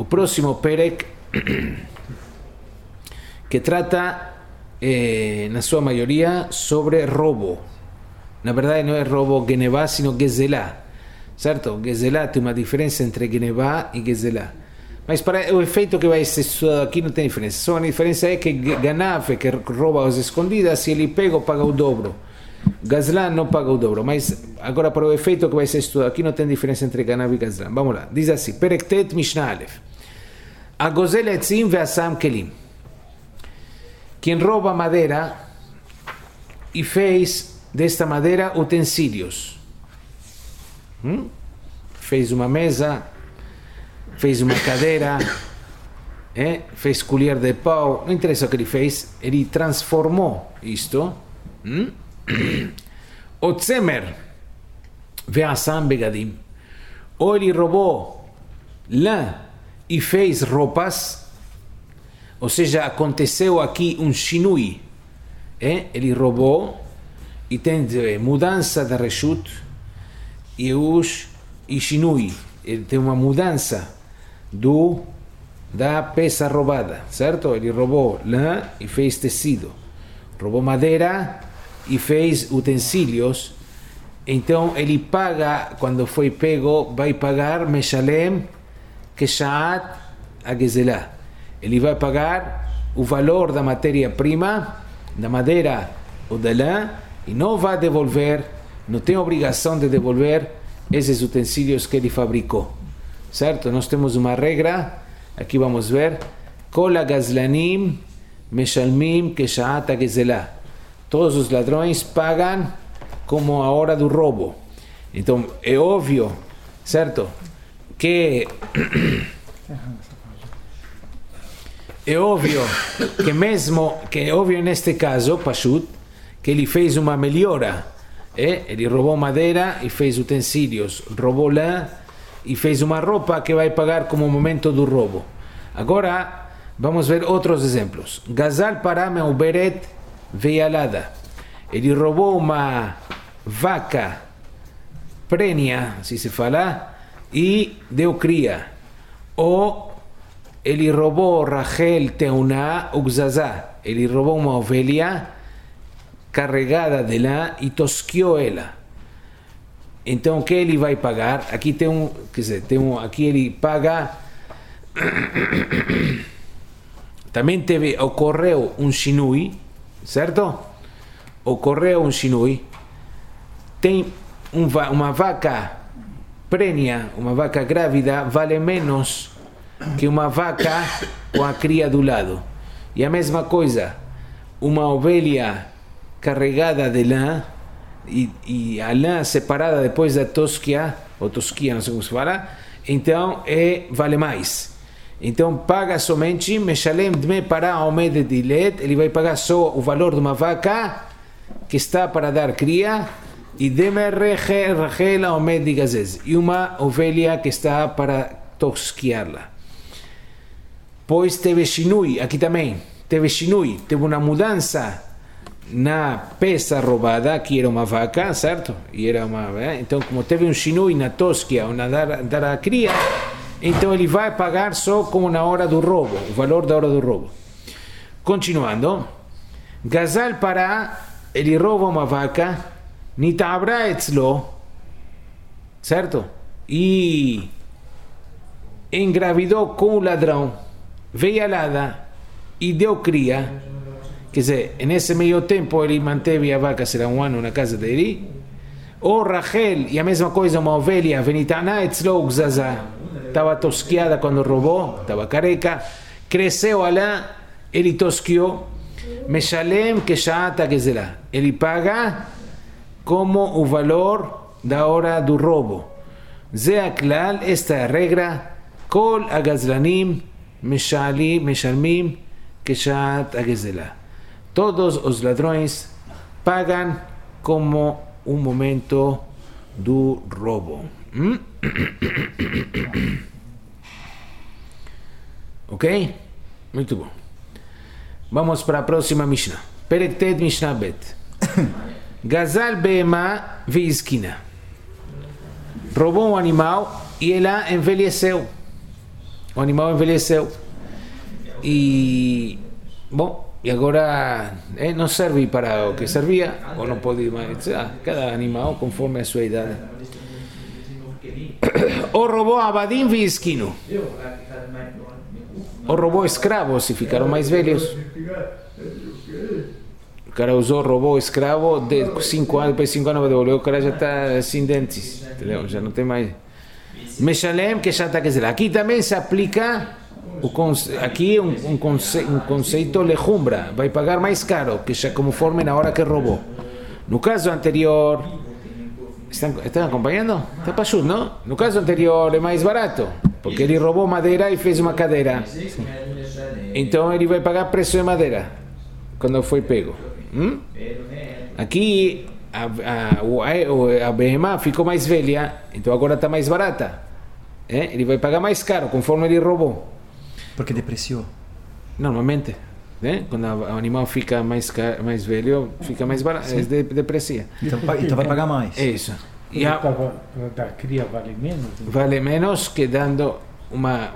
o próximo Perek, que trata, na sua maioria, sobre roubo. Na verdade, não é roubo Genevá, sino Gezelá. Certo? Gezelá tem uma diferença entre Genevá e Gezelá. Mas para o efeito que vai ser estudado aqui não tem diferença. Só a diferença é que Ganav, que rouba às escondidas, se ele pega, paga o dobro. Gazlan não paga o dobro. Mas agora para o efeito que vai ser estudado aqui não tem diferença entre Ganav e Gazlan. Vamos lá. Diz assim. Perektet Mishnah Aleph. Agozel etzim ve'asam kelim. Quem rouba madeira e fez desta madeira utensílios. Fez uma mesa, fez uma cadeira, fez colher de pau, não interessa o que ele fez, ele transformou isto. O tzemer ve'asam begadim, ou ele roubou lã e fez roupas, ou seja, aconteceu aqui um shinui, ele roubou e tem mudança da reshut e shinui, ele tem uma mudança da peça roubada, certo? Ele roubou lã e fez tecido, roubou madeira e fez utensílios, então ele paga, quando foi pego, vai pagar meshalem keshaat agezelá, ele vai pagar o valor da matéria-prima, da madeira ou da lã, e não vai devolver, não tem obrigação de devolver esses utensílios que ele fabricou, certo? Nós temos uma regra, aqui vamos ver, Kol agazlanim meshalmim keshaat agezelá, todos os ladrões pagam como a hora do roubo. Então é óbvio, certo, que é óbvio que mesmo que é óbvio neste caso, Pashut, que ele fez uma melhora, ele roubou madeira e fez utensílios, roubou lã e fez uma roupa que vai pagar como momento do roubo. Agora vamos ver outros exemplos. Gazal para meuberet veialada, ele roubou uma vaca prenha, assim se fala, e deu cria. Ou ele roubou Rachel Teuná Ugzazá, ele roubou uma ovelha carregada de lã e tosquiou ela. Então o que ele vai pagar? Aqui tem quer dizer, aqui ele paga. Também ocorreu um shinui, certo? Ocorreu um shinui. Tem uma vaca prenha, uma vaca grávida, vale menos que uma vaca com a cria do lado. E a mesma coisa, uma ovelha carregada de lã e a lã separada depois da tosquia, ou tosquia, não sei como se fala, então vale mais. Então paga somente meshalem dme para omed dilet, ele vai pagar só o valor de uma vaca que está para dar cria, e deme rachel omed digazez, e uma ovelha que está para tosquiá-la. Pois teve shinui, aqui também teve shinui, teve uma mudança na peça roubada, que era uma vaca, certo? E era então, como teve um shinui na tosquia ou na dar a cria, então ele vai pagar só como na hora do roubo, o valor da hora do roubo. Continuando, Gazal para, ele rouba uma vaca, nitabra etzlo, certo? E engravidou com o ladrão, veio alada e deu cria. Quer dizer, nesse meio tempo ele manteve a vaca, será um ano na casa dele. Ou Rachel, e a mesma coisa, uma ovelha, venitana etzlo gzazá, estava tosquiada quando roubou, estava careca, cresceu lá, ele tosquiou, meshalem keshaat agezelá, ele paga como o valor da hora do roubo. Ze aklal, esta é a regra, kol agazlanim meshalmim keshaat agezelá. Todos os ladrões pagam como um momento do roubo. Ok? Muito bom. Vamos para a próxima Mishnah. Perek Tet Mishnah Bet. Gazal be'ema ve'izkina. Roubou um animal e ela envelheceu. o animal envelheceu. E, bom, e agora não serve para o que servia, ou não pode mais. Cada animal conforme a sua idade. O roubou abadim e esquino. O roubou escravos e ficaram mais velhos. O cara roubou escravo de 5 anos, depois de 5 anos vai devolver, o cara já está sem dentes, entendeu? Já não tem mais. Meshalem, que já está, quer dizer, aqui também se aplica, aqui um conceito lejumbra, vai pagar mais caro, que já conforme na hora que roubou. No caso anterior, estão acompanhando? Está pachudo, não? No caso anterior é mais barato, porque ele roubou madeira e fez uma cadeira. Então ele vai pagar preço de madeira, quando foi pego. Aqui a behemá ficou mais velha, então agora está mais barata. Ele vai pagar mais caro conforme ele roubou. Porque depreciou. Normalmente, quando o animal fica mais velho, fica mais barato, deprecia. Então vai pagar mais. É isso. E a cria vale menos? Vale menos que dando uma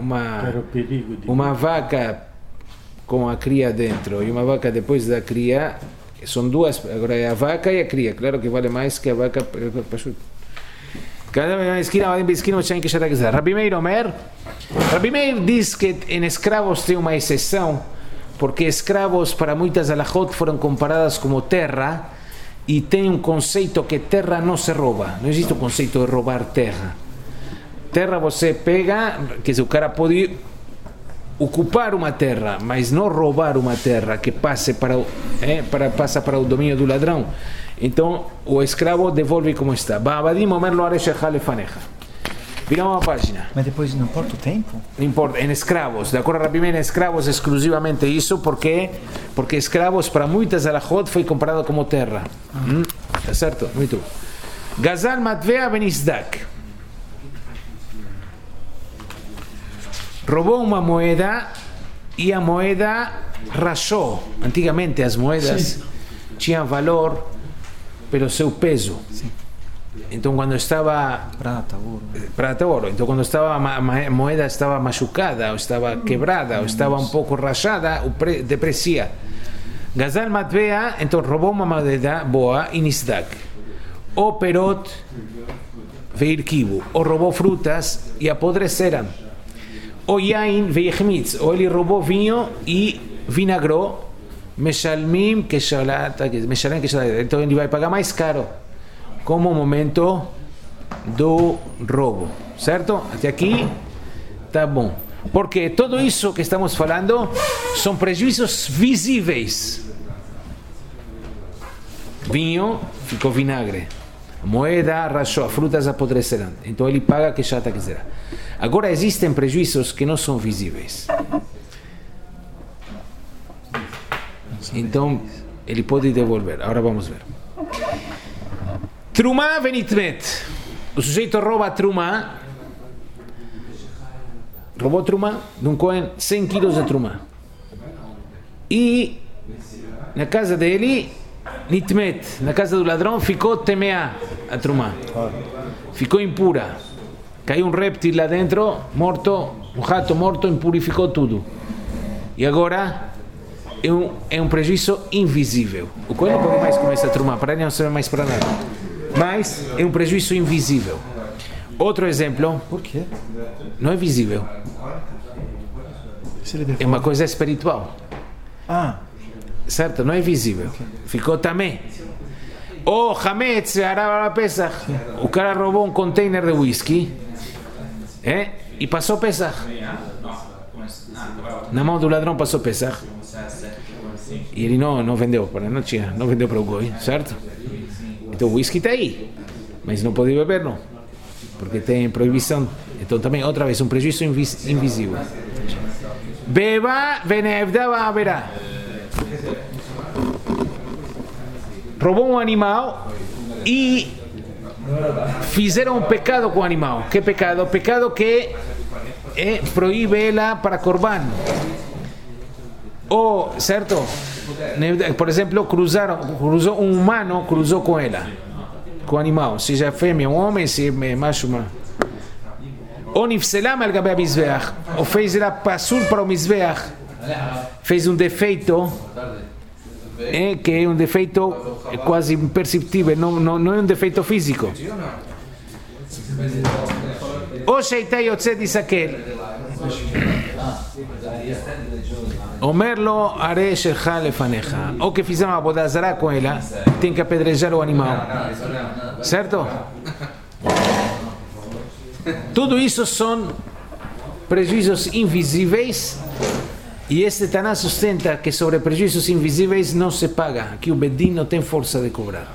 vaca com a cria dentro e uma vaca depois da cria. São duas, agora é a vaca e a cria. Claro que vale mais que a vaca. Cada vez mais esquina, vai em esquina, tem que já está. Rabi Meir Omer. Rabi Meir diz que em escravos tem uma exceção, porque escravos para muitas alahot foram comparadas como terra e tem um conceito que terra não se rouba. Não existe o conceito de roubar terra. Terra você pega, que o cara pode ocupar uma terra, mas não roubar uma terra que passa para o domínio do ladrão. Então o escravo devolve como está. Viramos a página. Mas depois não importa o tempo? Não importa, em escravos. De acordo a Rabi Meir, em escravos exclusivamente isso, porque escravos para muitas alahot foi comparado como terra. Tá certo? Muito. Gazal Matvea Benisdak. Roubou uma moeda e a moeda rachou. Antigamente as moedas tinham valor pelo seu peso. Sim. Então quando estava prata, ouro. Então quando estava a moeda estava machucada, ou estava quebrada, ou estava um pouco rachada, deprecia. Gazal Matvea, então roubou uma moeda boa e nisdak. O perot veio kibu, ou roubou frutas e apodreceram. O yain veihmitz, ou ele roubou vinho e vinagrou, meshalmim keshalata, então ele vai pagar mais caro, como o momento do roubo, certo? Até aqui tá bom, porque tudo isso que estamos falando são prejuízos visíveis. Vinho ficou vinagre, a moeda rachou, as frutas apodreceram, então ele paga que já está quiser. Agora existem prejuízos que não são visíveis. Então ele pode devolver. Agora vamos ver. Trumá venitmet. O sujeito rouba trumá. Roubou trumá de um Cohen, 100 quilos de trumá. E na casa dele, nitmet, na casa do ladrão, ficou temeá a trumá. Ficou impura. Caiu um réptil lá dentro, morto, um rato morto, impurificou tudo. E agora é um prejuízo invisível. O Cohen não pode mais comer essa trumá, para ele não serve mais para nada. Mas é um prejuízo invisível. Outro exemplo. Por quê? Não é visível. É uma coisa espiritual. Certo? Não é visível. Ficou também. O Hametz Araba Pesach. O cara roubou um container de whisky. E passou Pesach. Na mão do ladrão passou Pesach. E ele não vendeu não vendeu para o Goi, certo? Então o whisky está aí, mas não pode beber, não, porque tem proibição. Então também, outra vez, um prejuízo invisível. Beba venevda haverá. Roubou um animal e fizeram um pecado com o animal. Que pecado? Pecado que proíbe ela para corban. Ou, certo? Por exemplo, cruzou um humano, cruzou com ela, com o animal, seja fêmea ou homem, se é macho. ou nifselam al gabe mizbeach, ou fez ela passur para o mizbeach, fez um defeito, que é um defeito quase imperceptível, não é um defeito físico. או שהייתה יוצאת יסקל אומר לו הרי שלך לפניך או que fizeram uma עבודה זרה com ela tem que apedrejar o animal, certo? Tudo isso são prejuízos invisíveis e este Taná sustenta que sobre prejuízos invisíveis não se paga, aqui o Bedin não tem força de cobrar.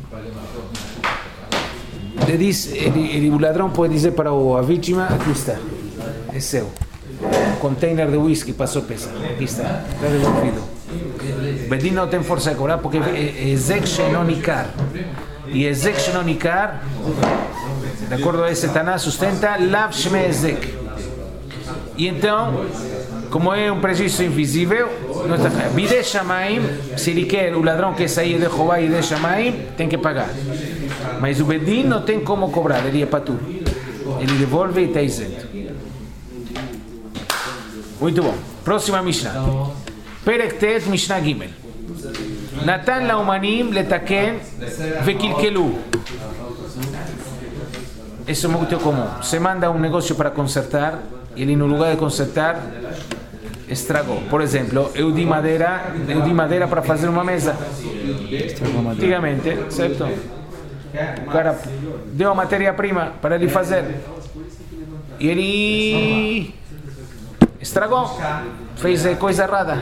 Le dice, o ladrão pode dizer para a vítima, aqui está, é seu. Um container de whisky passou pesado, aqui está devolvido. O Bedin não tem força de cobrar porque é Ezek She'eno Nikar. E Ezek She'eno Nikar, de acordo a esse Taná, sustenta Lav Shme Ezek. E então, como é um prejuízo invisível, não está claro. Bidei Shamaim, se ele quer, o ladrão quer sair de Jeová e de Shamaim, tem que pagar. Mas o Bedin não tem como cobrar, ele é patur. Ele devolve e está isento. Muito bom. Próxima Mishnah. Perek Tet, Mishnah Gimel. Natan laomanim letaken vekilkelu. Isso é muito comum. Se manda um negócio para consertar, e ele no lugar de consertar, estragou. Por exemplo, eu di madeira para fazer uma mesa. Antigamente, certo? O cara deu a matéria-prima para ele fazer. E ele estragou. Fez coisa errada.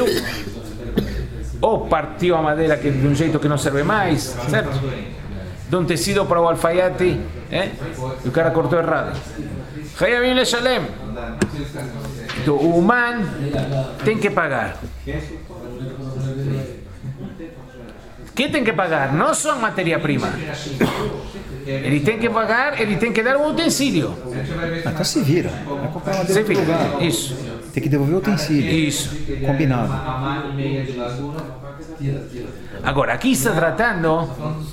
Ou partiu a madeira de um jeito que não serve mais, certo? De um tecido para o alfaiate, e o cara cortou errado. Hayavim leshalem. Então, o humano tem que pagar. Que tem que pagar? Não só a matéria-prima. Ele tem que pagar, ele tem que dar um utensílio. Então se vira. Vai comprar uma madeira no lugar. Isso. Tem que devolver o utensílio. Isso. Combinado. Agora, aqui está tratando.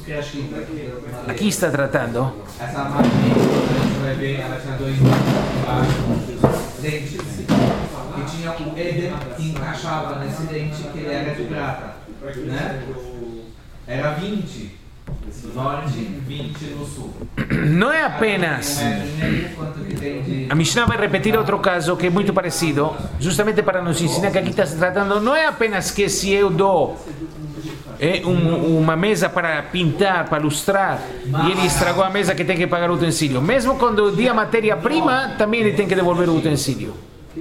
Dente que tinha o Eden que encaixava nesse dente que ele era de prata, né? Era 20 no norte, 20 no sul. Não é apenas. A Mishnah vai repetir outro caso que é muito parecido, justamente para nos ensinar que aqui está se tratando. Não é apenas que se eu dou uma mesa para pintar, para lustrar, e ele estragou a mesa que tem que pagar o utensílio. Mesmo quando eu dei a matéria-prima, também ele tem que devolver o utensílio.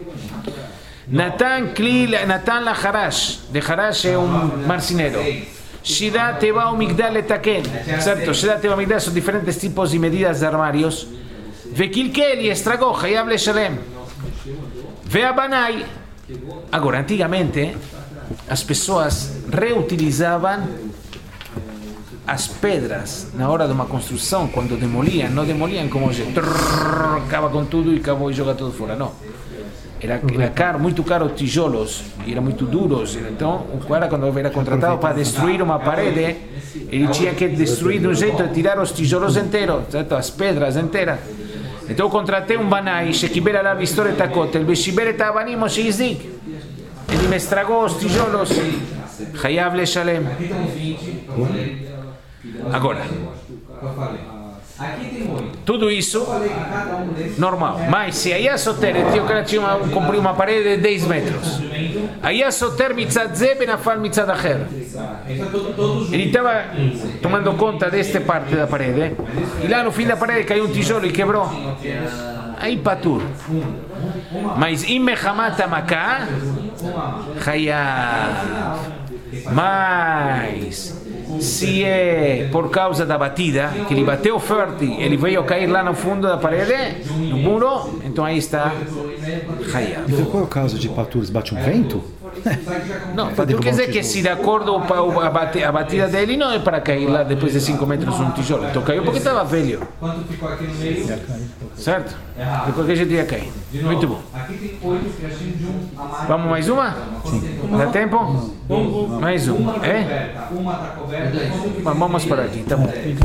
Natan la Harash, de Harash é um marceneiro. Shida Teba Migdal Letaken, certo? Shida Teba Migdal são diferentes tipos de medidas de armários. Vekilkel e estragou, Hayav Leshalem. Veabanai. Agora, antigamente, as pessoas reutilizavam as pedras na hora de uma construção, quando demoliam, não demoliam como hoje, acaba com tudo e acabou e joga tudo fora, não. Era caro, muito caro tijolos, e eram muito duros, então o cara quando era contratado para destruir uma parede, ele tinha que destruir de um jeito de tirar os tijolos inteiros, certo? As pedras inteiras. Então eu contratei um banai, שקיבל עליו היסטוריית הכותל, ושיבר את האבנים או שהזיק. Ele me estragou os tijolos, Hayav Leshalem. Agora, tudo isso normal, mas se aí a Soter, o cara comprou uma parede de 10 metros, aí a Soter mitzad ze benafal mitzad acher, ele estava tomando conta desta parte da parede, e lá no fim da parede caiu um tijolo e quebrou, aí patur. Mas im mechamat hamaka Hayav. Mas se é por causa da batida, que ele bateu forte, ele veio cair lá no fundo da parede, no muro, então aí está Hayav. E qual é o caso de patur? Bate um vento? Não, patur quer dizer que se de acordo a batida dele não é para cair lá depois de 5 metros um tijolo, então caiu porque estava velho, certo? De qualquer jeito ia cair. Muito bom. Vamos mais uma? Sim. Dá tempo? Mais uma. Vamos parar aqui, tá bom.